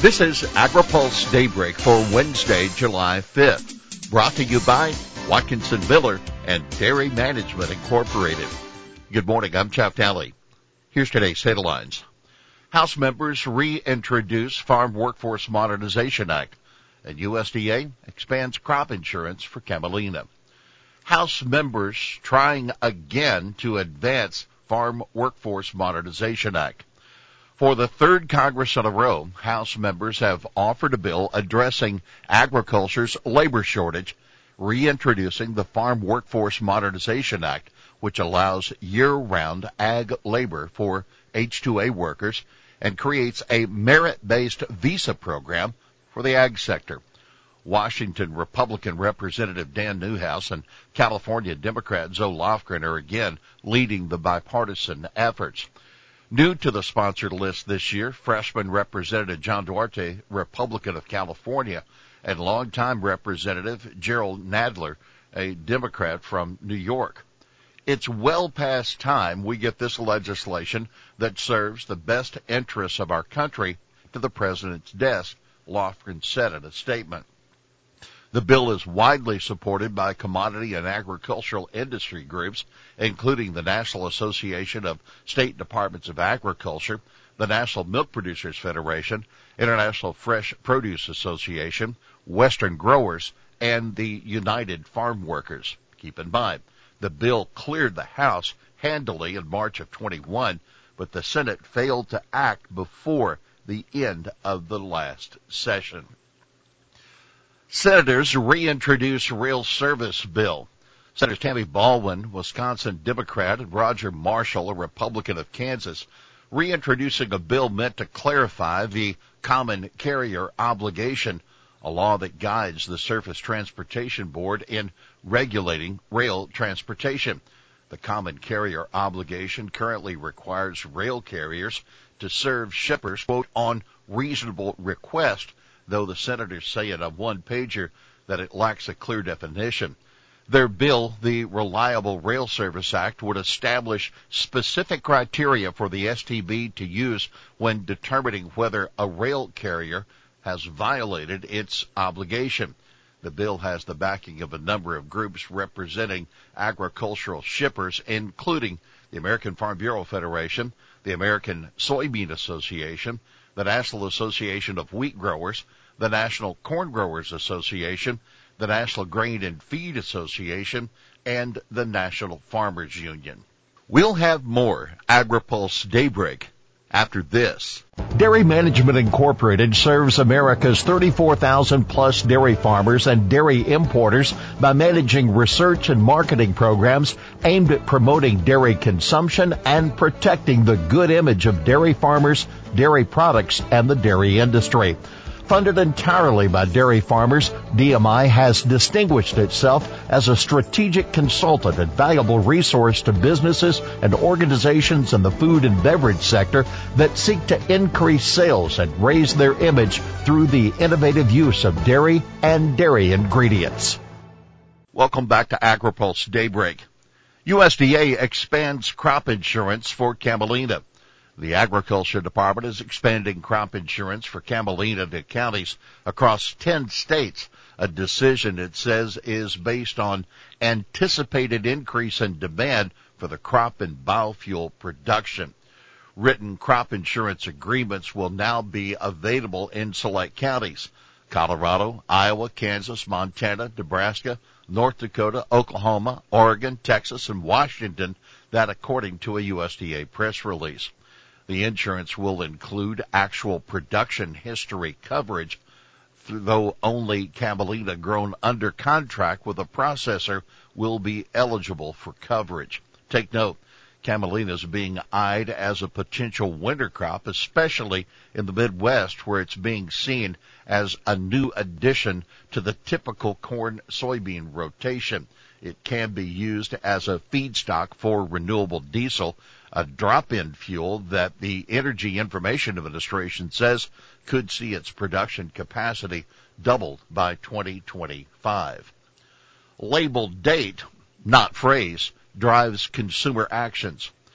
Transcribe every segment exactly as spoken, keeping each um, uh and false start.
This is AgriPulse Daybreak for Wednesday, July fifth, brought to you by Watkinson Miller and Dairy Management Incorporated. Good morning, I'm Jeff Daly. Here's today's headlines. House members reintroduce Farm Workforce Modernization Act, and U S D A expands crop insurance for camelina. House members trying again to advance Farm Workforce Modernization Act. For the third Congress in a row, House members have offered a bill addressing agriculture's labor shortage, reintroducing the Farm Workforce Modernization Act, which allows year-round ag labor for H two A workers and creates a merit-based visa program for the ag sector. Washington Republican Representative Dan Newhouse and California Democrat Zoe Lofgren are again leading the bipartisan efforts. New to the sponsored list this year, freshman Representative John Duarte, Republican of California, and longtime Representative Gerald Nadler, a Democrat from New York. It's well past time we get this legislation that serves the best interests of our country to the President's desk, Lofgren said in a statement. The bill is widely supported by commodity and agricultural industry groups, including the National Association of State Departments of Agriculture, the National Milk Producers Federation, International Fresh Produce Association, Western Growers, and the United Farm Workers. Keep in mind, the bill cleared the House handily in March of twenty-one, but the Senate failed to act before the end of the last session. Senators reintroduce rail service bill. Senators Tammy Baldwin, Wisconsin Democrat, and Roger Marshall, a Republican of Kansas, reintroducing a bill meant to clarify the common carrier obligation, a law that guides the Surface Transportation Board in regulating rail transportation. The common carrier obligation currently requires rail carriers to serve shippers, quote, on reasonable request, though the senators say in a one-pager that it lacks a clear definition. Their bill, the Reliable Rail Service Act, would establish specific criteria for the S T B to use when determining whether a rail carrier has violated its obligation. The bill has the backing of a number of groups representing agricultural shippers, including the American Farm Bureau Federation, the American Soybean Association, the National Association of Wheat Growers, the National Corn Growers Association, the National Grain and Feed Association, and the National Farmers Union. We'll have more AgriPulse Daybreak after this. Dairy Management Incorporated serves America's thirty-four thousand plus dairy farmers and dairy importers by managing research and marketing programs aimed at promoting dairy consumption and protecting the good image of dairy farmers, dairy products, and the dairy industry. Funded entirely by dairy farmers, D M I has distinguished itself as a strategic consultant and valuable resource to businesses and organizations in the food and beverage sector that seek to increase sales and raise their image through the innovative use of dairy and dairy ingredients. Welcome back to AgriPulse Daybreak. U S D A expands crop insurance for camelina. The Agriculture Department is expanding crop insurance for camelina to counties across ten states, a decision it says is based on anticipated increase in demand for the crop and biofuel production. Written crop insurance agreements will now be available in select counties: Colorado, Iowa, Kansas, Montana, Nebraska, North Dakota, Oklahoma, Oregon, Texas, and Washington, that according to a U S D A press release. The insurance will include actual production history coverage, though only camelina grown under contract with a processor will be eligible for coverage. Take note, camelina is being eyed as a potential winter crop, especially in the Midwest, where it's being seen as a new addition to the typical corn-soybean rotation. It can be used as a feedstock for renewable diesel, a drop-in fuel that the Energy Information Administration says could see its production capacity doubled by twenty twenty-five. Labeled date, not phrase, drives consumer actions.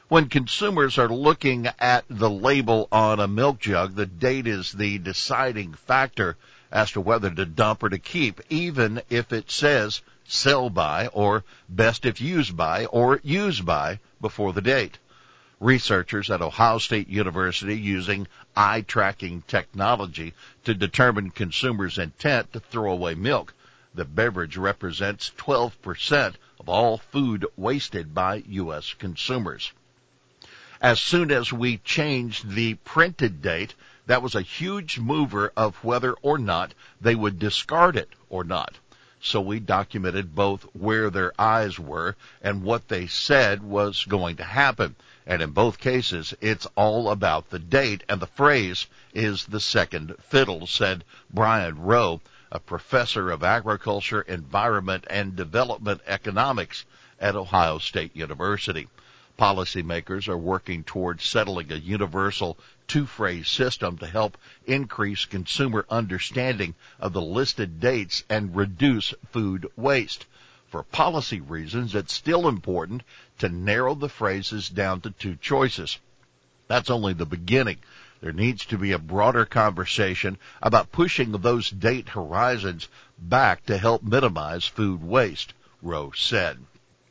When consumers are looking at the label on a milk jug, the date is the deciding factor as to whether to dump or to keep, even if it says sell by or best if used by or use by before the date. Researchers at Ohio State University using eye tracking technology to determine consumers' intent to throw away milk. The beverage represents twelve percent of all food wasted by U S consumers. As soon as we changed the printed date, that was a huge mover of whether or not they would discard it or not. So we documented both where their eyes were and what they said was going to happen. And in both cases, it's all about the date, and the phrase is the second fiddle, said Brian Rowe, a professor of agriculture, environment, and development economics at Ohio State University. Policymakers are working towards settling a universal two-phrase system to help increase consumer understanding of the listed dates and reduce food waste. For policy reasons, it's still important to narrow the phrases down to two choices. That's only the beginning. There needs to be a broader conversation about pushing those date horizons back to help minimize food waste, Rowe said.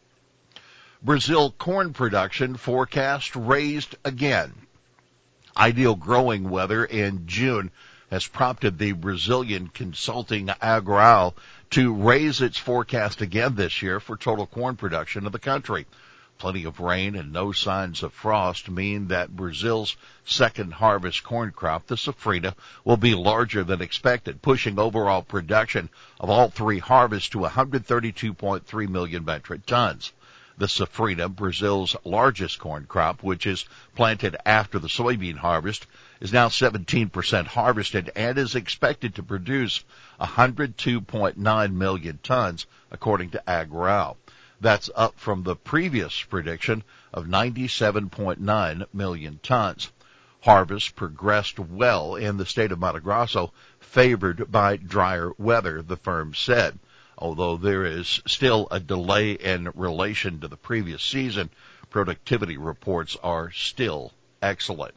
Brazil corn production forecast raised again. Ideal growing weather in June has prompted the Brazilian consulting Agral to raise its forecast again this year for total corn production of the country. Plenty of rain and no signs of frost mean that Brazil's second harvest corn crop, the safrinha, will be larger than expected, pushing overall production of all three harvests to one hundred thirty-two point three million metric tons. The safrinha, Brazil's largest corn crop, which is planted after the soybean harvest, is now seventeen percent harvested and is expected to produce one hundred two point nine million tons, according to Agral. That's up from the previous prediction of ninety-seven point nine million tons. Harvest progressed well in the state of Mato Grosso, favored by drier weather, the firm said. Although there is still a delay in relation to the previous season, productivity reports are still excellent.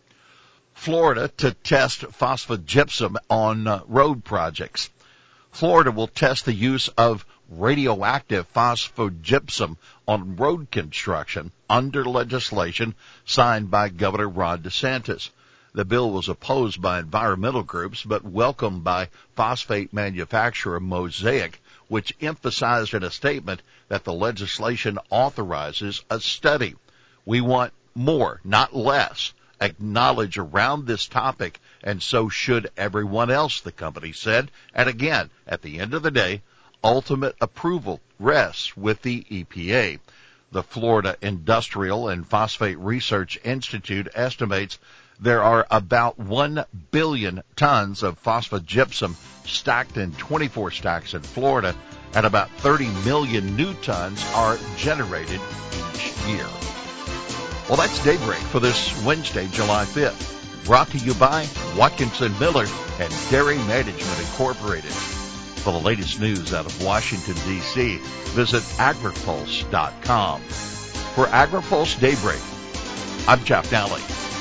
Florida to test phosphogypsum on uh, road projects. Florida will test the use of radioactive phosphogypsum on road construction under legislation signed by Governor Ron DeSantis. The bill was opposed by environmental groups but welcomed by phosphate manufacturer Mosaic, which emphasized in a statement that the legislation authorizes a study. We want more, not less, acknowledge around this topic, and so should everyone else, the company said. And again, at the end of the day, ultimate approval rests with the E P A. The Florida Industrial and Phosphate Research Institute estimates there are about one billion tons of phosphogypsum stacked in twenty-four stacks in Florida, and about thirty million new tons are generated each year. Well, that's Daybreak for this Wednesday, July fifth. Brought to you by Watkinson Miller and Dairy Management Incorporated. For the latest news out of Washington, D C, visit agripulse dot com. For AgriPulse Daybreak, I'm Jeff Nally.